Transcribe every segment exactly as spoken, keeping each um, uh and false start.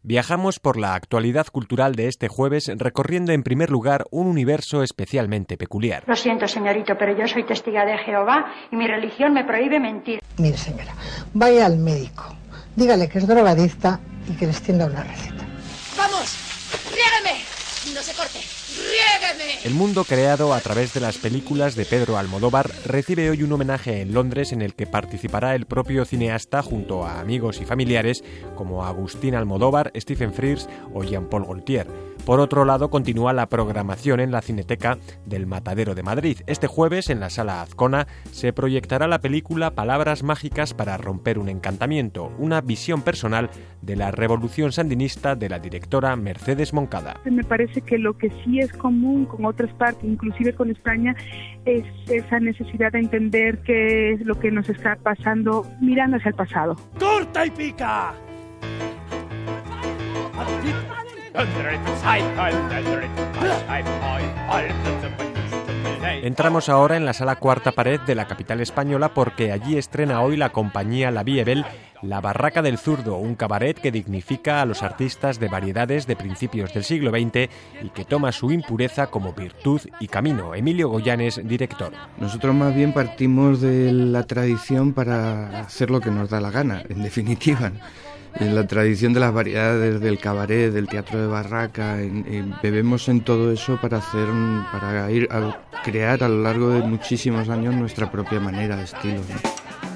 Viajamos por la actualidad cultural de este jueves recorriendo en primer lugar un universo especialmente peculiar. Lo siento, señorito, pero yo soy testiga de Jehová y mi religión me prohíbe mentir. Mire, señora, vaya al médico, dígale que es drogadicta y que les tienda una receta. ¡Vamos! ¡Riégueme! ¡No se corte! ¡Riégueme! El mundo creado a través de las películas de Pedro Almodóvar recibe hoy un homenaje en Londres en el que participará el propio cineasta junto a amigos y familiares como Agustín Almodóvar, Stephen Frears o Jean-Paul Gaultier. Por otro lado, continúa la programación en la Cineteca del Matadero de Madrid. Este jueves, en la Sala Azcona, se proyectará la película Palabras mágicas para romper un encantamiento, una visión personal de la revolución sandinista de la directora Mercedes Moncada. Me parece que lo que sí es común con otras partes, inclusive con España, es esa necesidad de entender qué es lo que nos está pasando mirando hacia el pasado. ¡Corta y pica! Entramos ahora en la sala Cuarta Pared de la capital española porque allí estrena hoy la compañía La Vie Belle, La Barraca del Zurdo, un cabaret que dignifica a los artistas de variedades de principios del siglo veinte y que toma su impureza como virtud y camino. Emilio Goyanes, director. Nosotros más bien partimos de la tradición para hacer lo que nos da la gana, en definitiva. En la tradición de las variedades del cabaret, del teatro de barraca, en, en, bebemos en todo eso para hacer, para ir a crear a lo largo de muchísimos años nuestra propia manera de estilo, ¿no?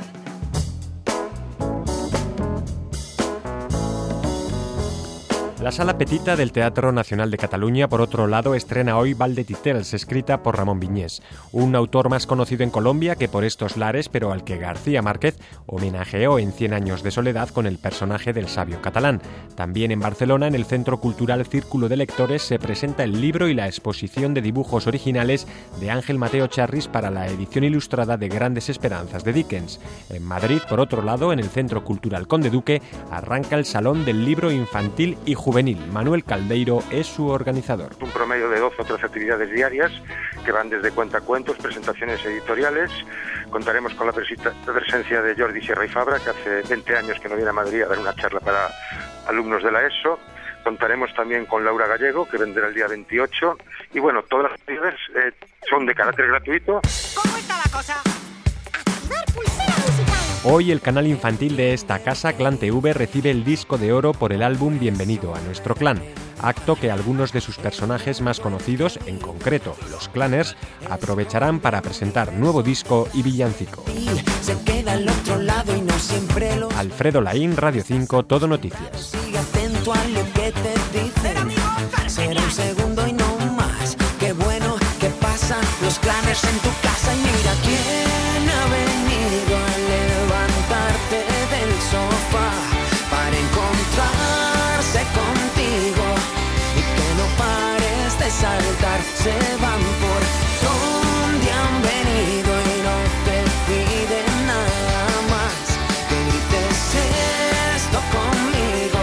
La Sala Petita del Teatro Nacional de Cataluña, por otro lado, estrena hoy Val de Titels, escrita por Ramón Viñés, un autor más conocido en Colombia que por estos lares, pero al que García Márquez homenajeó en Cien años de soledad con el personaje del sabio catalán. También en Barcelona, en el Centro Cultural Círculo de Lectores, se presenta el libro y la exposición de dibujos originales de Ángel Mateo Charris para la edición ilustrada de Grandes Esperanzas de Dickens. En Madrid, por otro lado, en el Centro Cultural Conde Duque, arranca el Salón del Libro Infantil y Juvenil. Manuel Caldeiro es su organizador. Un promedio de doce o trece actividades diarias que van desde cuentacuentos, presentaciones editoriales. Contaremos con la presencia de Jordi Sierra y Fabra, que hace veinte años que no viene a Madrid a dar una charla para alumnos de la ESO. Contaremos también con Laura Gallego, que vendrá el día veintiocho. Y bueno, todas las actividades eh, son de carácter gratuito. ¿Cómo está la cosa? Activar pulsera musical. Hoy el canal infantil de esta casa, Clan T V, recibe el disco de oro por el álbum Bienvenido a nuestro clan, acto que algunos de sus personajes más conocidos, en concreto los claners, aprovecharán para presentar nuevo disco y villancico. Se queda al otro lado y no siempre lo... Alfredo Laín, Radio cinco, Todo Noticias. Sigue atento a lo que te dicen. Será un segundo y no más. Qué bueno que pasan los claners en tu casa y mira quién ha venido a levantarte del sofá para encontrarse contigo y que no pares de saltar. Se van por donde han venido y no te piden nada más que grites esto conmigo.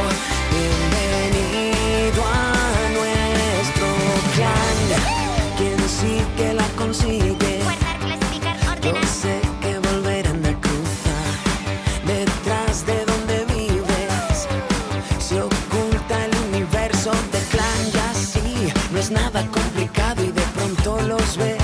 Bienvenido a nuestro clan. Quien sí que la consigue, yo sé que volverán a cruzar. Detrás de donde vives se oculta el universo del clan. Ya sí, no es nada complicado y de pronto los ves.